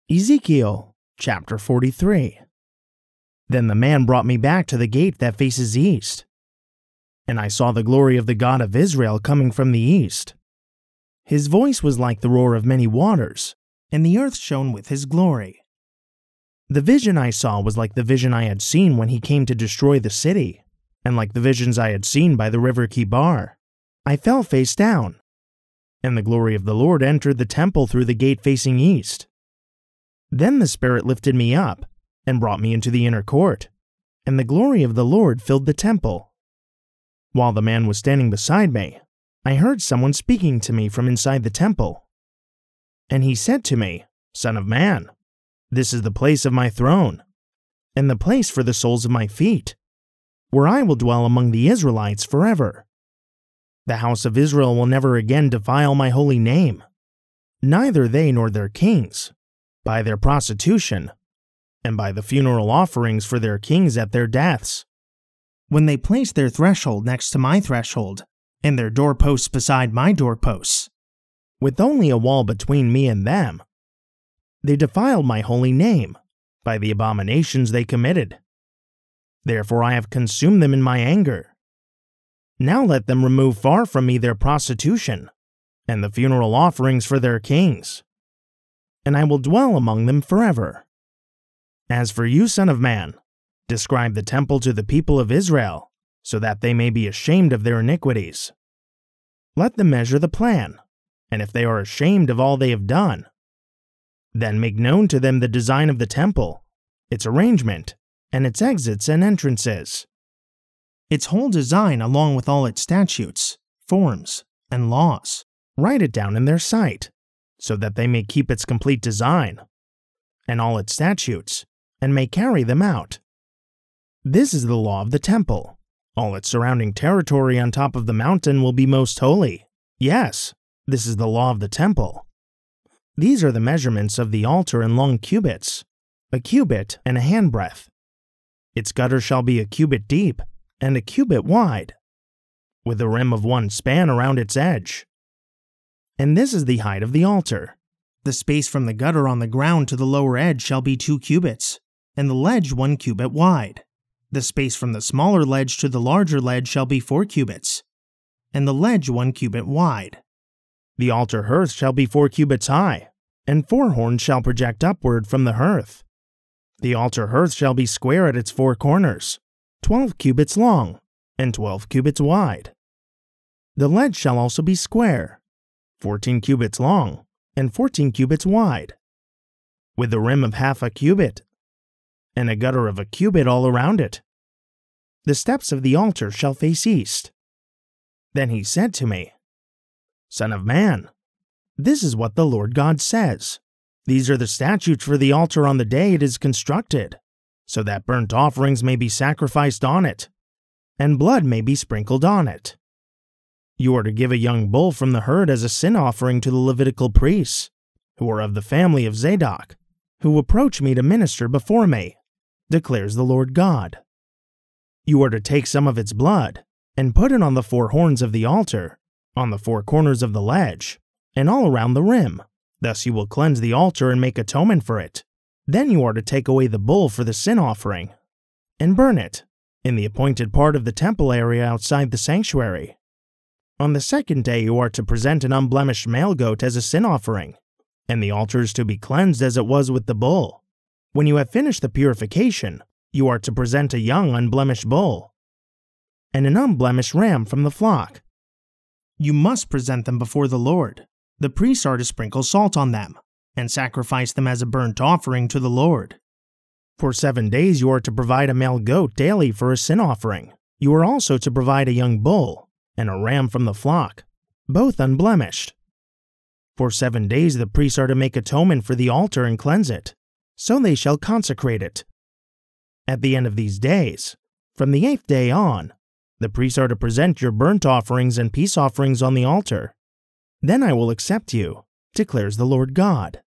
Ezekiel chapter 43. Then the man brought me back to the gate that faces east, and I saw the glory of the God of Israel coming from the east. His voice was like the roar of many waters, and the earth shone with his glory. The vision I saw was like the vision I had seen when he came to destroy the city, and like the visions I had seen by the river Kibar. I fell face down, and the glory of the Lord entered the temple through the gate facing east. Then the Spirit lifted me up and brought me into the inner court, and the glory of the Lord filled the temple. While the man was standing beside me, I heard someone speaking to me from inside the temple. And he said to me, "Son of man, this is the place of my throne, and the place for the soles of my feet, where I will dwell among the Israelites forever. The house of Israel will never again defile my holy name, neither they nor their kings, by their prostitution, and by the funeral offerings for their kings at their deaths. When they placed their threshold next to my threshold, and their doorposts beside my doorposts, with only a wall between me and them, they defiled my holy name by the abominations they committed. Therefore I have consumed them in my anger. Now let them remove far from me their prostitution, and the funeral offerings for their kings, and I will dwell among them forever. As for you, son of man, describe the temple to the people of Israel, so that they may be ashamed of their iniquities. Let them measure the plan, and if they are ashamed of all they have done, then make known to them the design of the temple, its arrangement, and its exits and entrances, its whole design along with all its statutes, forms, and laws. Write it down in their sight, so that they may keep its complete design, and all its statutes, and may carry them out. This is the law of the temple. All its surrounding territory on top of the mountain will be most holy. Yes, this is the law of the temple. These are the measurements of the altar in long cubits, a cubit and a handbreadth. Its gutter shall be a cubit deep and a cubit wide, with a rim of 1 span around its edge. And this is the height of the altar. The space from the gutter on the ground to the lower edge shall be 2 cubits, and the ledge 1 cubit wide. The space from the smaller ledge to the larger ledge shall be 4 cubits, and the ledge 1 cubit wide. The altar hearth shall be 4 cubits high, and 4 horns shall project upward from the hearth. The altar hearth shall be square at its 4 corners, 12 cubits long, and 12 cubits wide. The ledge shall also be square, 14 cubits long, and 14 cubits wide, with a rim of half a cubit, and a gutter of a cubit all around it. The steps of the altar shall face east. Then he said to me, "Son of man, this is what the Lord God says. These are the statutes for the altar on the day it is constructed, so that burnt offerings may be sacrificed on it, and blood may be sprinkled on it. You are to give a young bull from the herd as a sin offering to the Levitical priests, who are of the family of Zadok, who approach me to minister before me, declares the Lord God. You are to take some of its blood and put it on the 4 horns of the altar, on the 4 corners of the ledge, and all around the rim. Thus you will cleanse the altar and make atonement for it. Then you are to take away the bull for the sin offering, and burn it in the appointed part of the temple area outside the sanctuary. On the 2nd day you are to present an unblemished male goat as a sin offering, and the altar is to be cleansed as it was with the bull. When you have finished the purification, you are to present a young unblemished bull, and an unblemished ram from the flock. You must present them before the Lord. The priests are to sprinkle salt on them, and sacrifice them as a burnt offering to the Lord. For 7 days you are to provide a male goat daily for a sin offering. You are also to provide a young bull, and a ram from the flock, both unblemished. For 7 days the priests are to make atonement for the altar and cleanse it, so they shall consecrate it. At the end of these days, from the 8th day on, the priests are to present your burnt offerings and peace offerings on the altar. Then I will accept you, declares the Lord God.